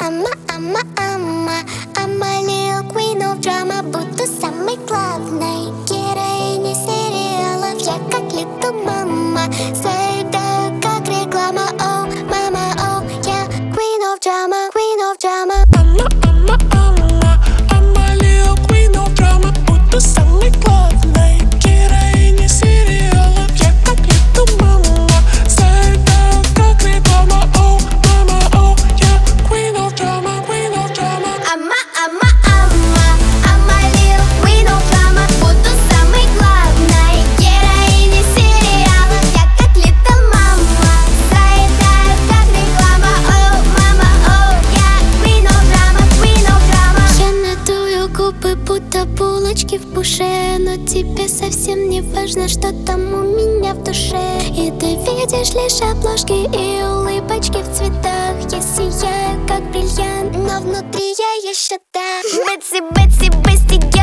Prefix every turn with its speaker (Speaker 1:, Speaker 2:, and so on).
Speaker 1: I'm a little queen of drama. Буду самой главной героиней сериалов. Я как little mama, заедаю как реклама. Oh, mama, oh, yeah, queen of drama, queen of drama.
Speaker 2: I'm a little queen of drama. Буду самой главной героиней сериалов. Я как little mama, заедаю как реклама. Oh, mama, oh, yeah, queen of drama, queen of drama.
Speaker 1: I'm a little queen of drama. Буду самой главной героиней сериалов. Я как little mama, заедаю как реклама. Oh, mama, oh, yeah, queen of drama, queen of drama. Я надую губы, будто булочки в буше, но тебе совсем не важно, что там у меня в душе. И ты видишь лишь обложки и улыбочки в цветах. Я сияю как бриллиант, но внутри я еще та. Бетси, Бетси, Бетси,